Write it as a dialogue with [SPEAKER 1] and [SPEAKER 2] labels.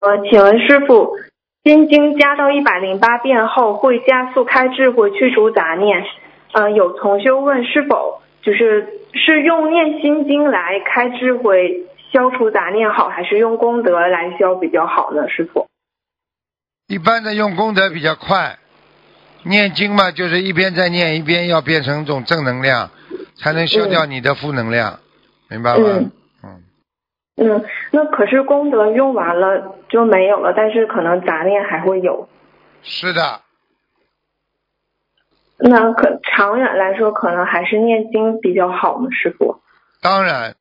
[SPEAKER 1] 请问师傅，心经加到108遍后会加速开智慧，去除杂念。有同修问是否是用念心经来开智慧消除杂念好，还是用功德来消比较好呢？师傅，
[SPEAKER 2] 一般的用功德比较快，念经嘛，就是一边在念一边要变成一种正能量，才能消掉你的负能量，明白吗？
[SPEAKER 1] 那可是功德用完了就没有了，但是可能杂念还会有。
[SPEAKER 2] 是的。
[SPEAKER 1] 那长远来说，可能还是念经比较好吗？师傅？
[SPEAKER 2] 当然，